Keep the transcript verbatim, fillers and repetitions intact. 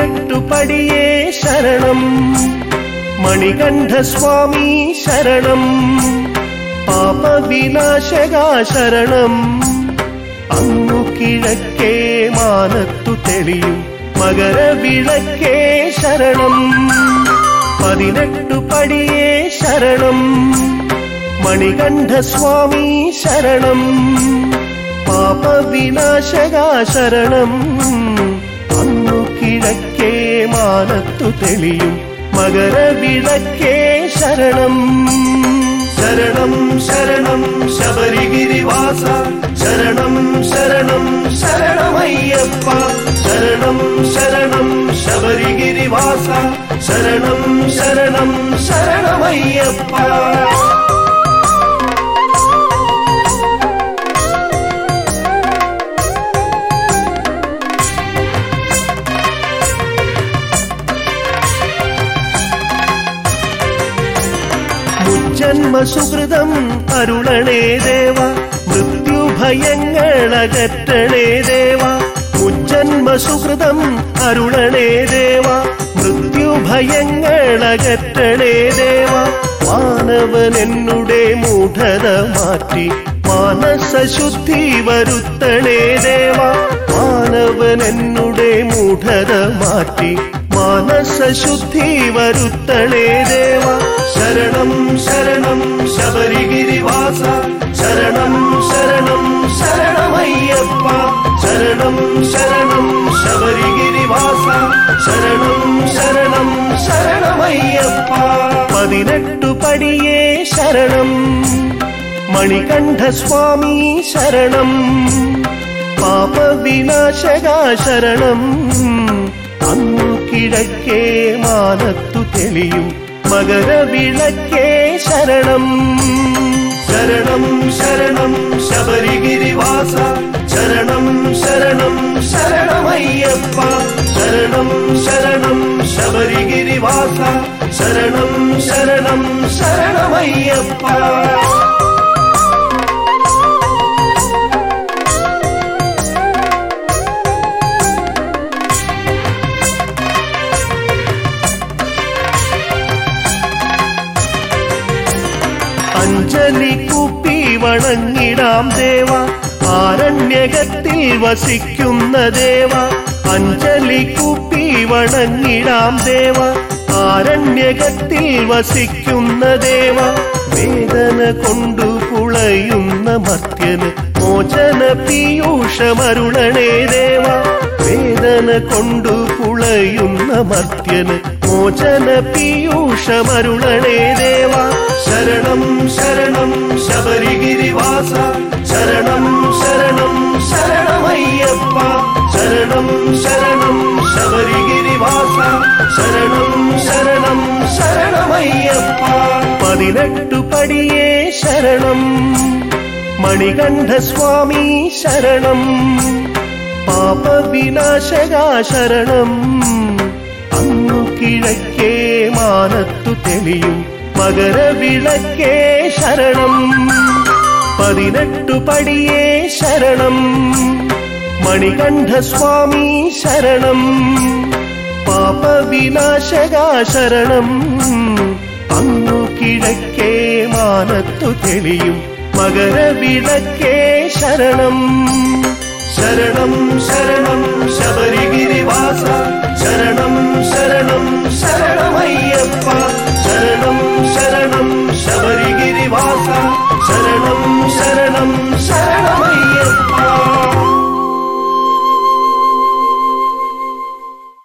പതിനെട്ടുപടിയേ ശരണം മണികണ്ഠസ്വാമി ശരണം പാപവിനാശകാ ശരണം അങ്ങു കിഴക്കേ മാനത്തു തെളിയും മകരവിളക്കേ ശരണം പതിനെട്ടുപടിയേ ശരണം മണികണ്ഠസ്വാമി ശരണം പാപവിനാശകാ ശരണം അങ്ങു കിഴക്കേ മാനത്തു തെളിയും മകരവിളക്കേ ശരണം ശരണം ശരണം ശബരിഗിരിവാസ ശരണം ശരണം ശരണമയ്യപ്പ ശരണം ശരണം ശബരിഗിരിവാസ ശരണം ശരണം ശരണമയ്യപ്പ ജന്മസുകൃതം അരുളണേ ദേവ മൃത്യുഭയങ്ങളകറ്റണേ ദേവ മുജ്ജന്മസുകൃതം അരുളണേ ദേവ മൃത്യുഭയങ്ങളകറ്റണേ ദേവ മാനവനെന്നുടെ മൂഢത മാറ്റി മാനസശുദ്ധി വരുത്തണേ ദേവ മാനവനെന്നുടെ മൂഢത മാറ്റി മാനസശുദ്ധി വരുത്തണേ ദേവ ശരണം ശരണം ശബരിഗിരിവാസ ശരണം ശരണം ശരണമയ്യപ്പ ശരണം ശരണം ശബരിഗിരിവാസ ശരണം ശരണം ശരണമയ്യപ്പ പതിനെട്ടുപടിയേ ശരണം മണികണ്ഠസ്വാമി ശരണം പാപവിനാശകാ ശരണം അങ്ങു കിഴക്കേ മാനത്തു തെളിയും മകരവിളക്കേ ശരണം ശരണം ശരണം ശബരിഗിരിവാസ ശരണം ശരണം ശരണമയ്യപ്പ ശരണം ശരണം ശബരിഗിരിവാസ ശരണം ശരണം ശരണമയ്യപ്പ അഞ്ജലി കൂപ്പി വണങ്ങിടാം ദേവ ആരണ്യകത്തിൽ വസിക്കുന്ന ദേവ അഞ്ജലി കൂപ്പി വണങ്ങിടാം ദേവ ആരണ്യകത്തിൽ വസിക്കുന്ന ദേവ വേദന കൊണ്ടു പുളയുന്ന മർത്യന് മോചന പീയൂഷമരുളണേ ദേവ വേദന കൊണ്ടു പുളയുന്ന മർത്യന് മോചന പീയൂഷമരുളണേ ദേവ ശരണം ശരണം ശബരിഗിരിവാസ ശരണം ശരണം ശരണമയ്യപ്പ ശരണം ശരണം ശബരിഗിരിവാസ ശരണം ശരണം ശരണമയ്യപ്പ പതിനെട്ടുപടിയേ ശരണം മണികണ്ഠസ്വാമി ശരണം പാപവിനാശകാ ശരണം അങ്ങു കിഴക്കേ മാനത്തു തെളിയും മകരവിളക്കേ ശരണം പതിനെട്ടുപടിയേ ശരണം മണികണ്ഠസ്വാമി ശരണം പാപവിനാശകാ ശരണം അങ്ങു കിഴക്കേ മാനത്തു തെളിയും മകരവിളക്കേ ശരണം ശരണം ശരണം ശബരിഗിരിവാസ